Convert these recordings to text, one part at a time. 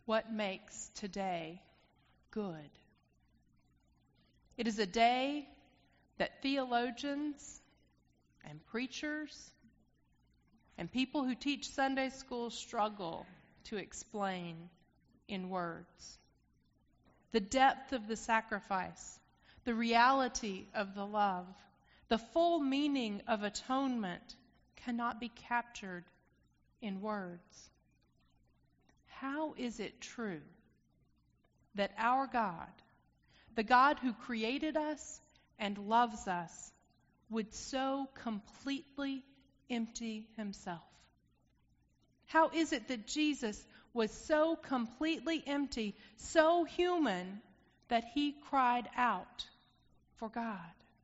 what makes today good. It is a day that theologians and preachers and people who teach Sunday school struggle to explain in words. The depth of the sacrifice, the reality of the love, the full meaning of atonement cannot be captured in words. How is it true that our God, the God who created us and loves us, would so completely empty himself? How is it that Jesus was so completely empty, so human, that he cried out for God?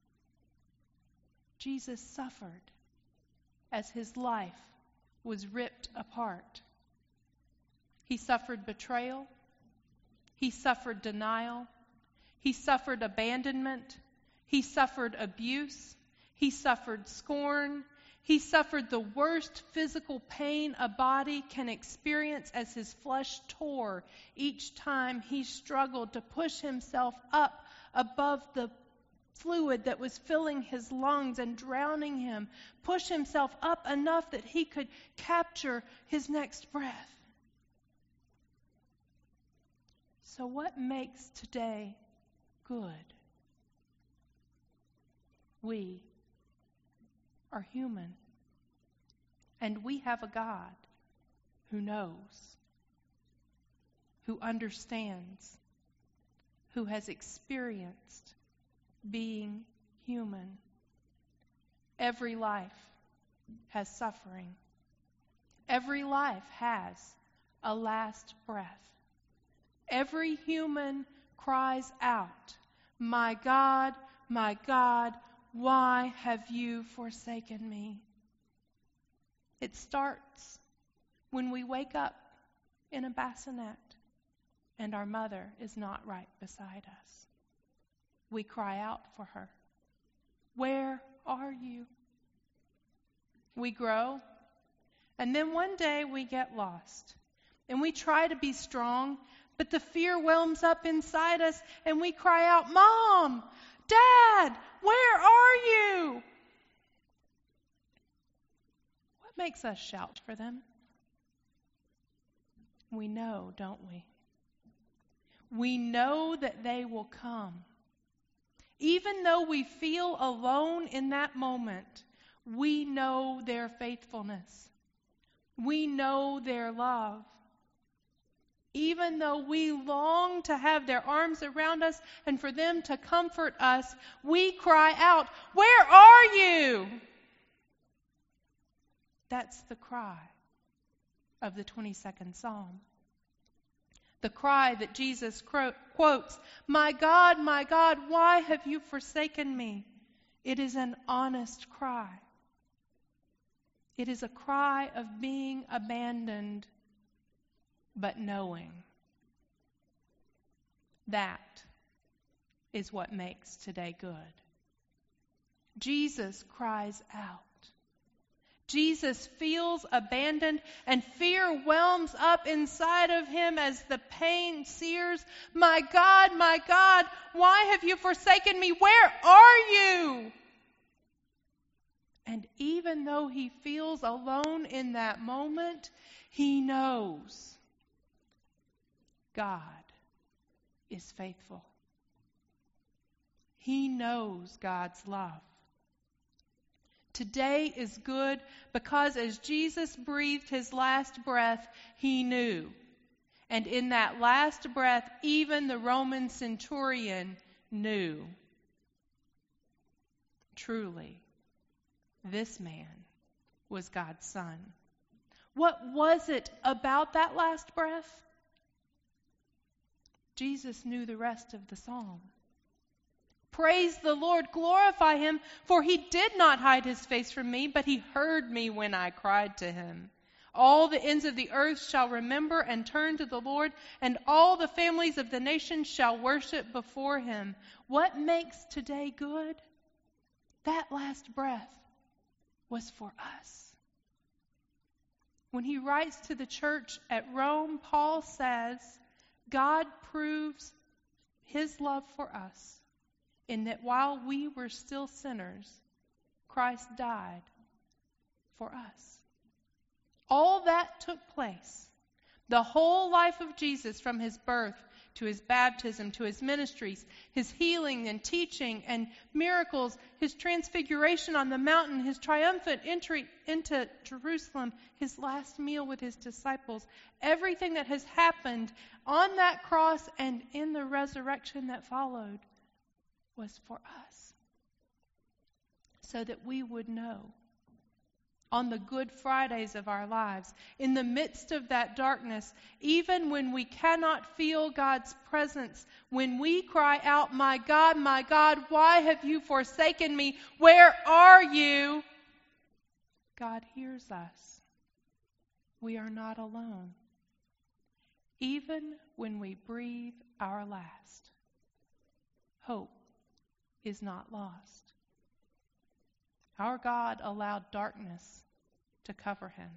Jesus suffered as his life was ripped apart. He suffered betrayal. He suffered denial. He suffered abandonment. He suffered abuse. He suffered scorn. He suffered the worst physical pain a body can experience as his flesh tore each time he struggled to push himself up above the fluid that was filling his lungs and drowning him, push himself up enough that he could capture his next breath. So what makes today good? We are human, and we have a God who knows, who understands, who has experienced being human. Every life has suffering. Every life has a last breath. Every human cries out, my God, why have you forsaken me?" It starts when we wake up in a bassinet and our mother is not right beside us. We cry out for her. Where are you? We grow, and then one day we get lost, and we try to be strong, but the fear whelms up inside us, and we cry out, "Mom! Dad! Where are you?" What makes us shout for them? We know, don't we? We know that they will come. Even though we feel alone in that moment, we know their faithfulness. We know their love. Even though we long to have their arms around us and for them to comfort us, we cry out, "Where are you?" That's the cry of the 22nd Psalm. The cry that Jesus quotes, my God, why have you forsaken me?" It is an honest cry. It is a cry of being abandoned, but knowing. That is what makes today good. Jesus cries out. Jesus feels abandoned, and fear whelms up inside of him as the pain sears. My God, why have you forsaken me? Where are you?" And even though he feels alone in that moment, he knows God is faithful. He knows God's love. Today is good because as Jesus breathed his last breath, he knew. And in that last breath, even the Roman centurion knew. Truly, this man was God's Son. What was it about that last breath? Jesus knew the rest of the psalm. Praise the Lord, glorify him, for he did not hide his face from me, but he heard me when I cried to him. All the ends of the earth shall remember and turn to the Lord, and all the families of the nations shall worship before him. What makes today good? That last breath was for us. When he writes to the church at Rome, Paul says, God proves his love for us in that while we were still sinners, Christ died for us. All that took place. The whole life of Jesus, from his birth to his baptism, to his ministries, his healing and teaching and miracles, his transfiguration on the mountain, his triumphant entry into Jerusalem, his last meal with his disciples, everything that has happened on that cross and in the resurrection that followed was for us, so that we would know on the Good Fridays of our lives, in the midst of that darkness, even when we cannot feel God's presence, when we cry out, my God, why have you forsaken me? Where are you? God hears us. We are not alone. Even when we breathe our last, hope is not lost. Our God allowed darkness to cover him.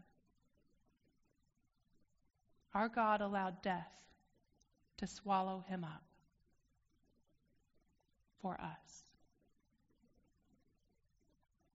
Our God allowed death to swallow him up for us.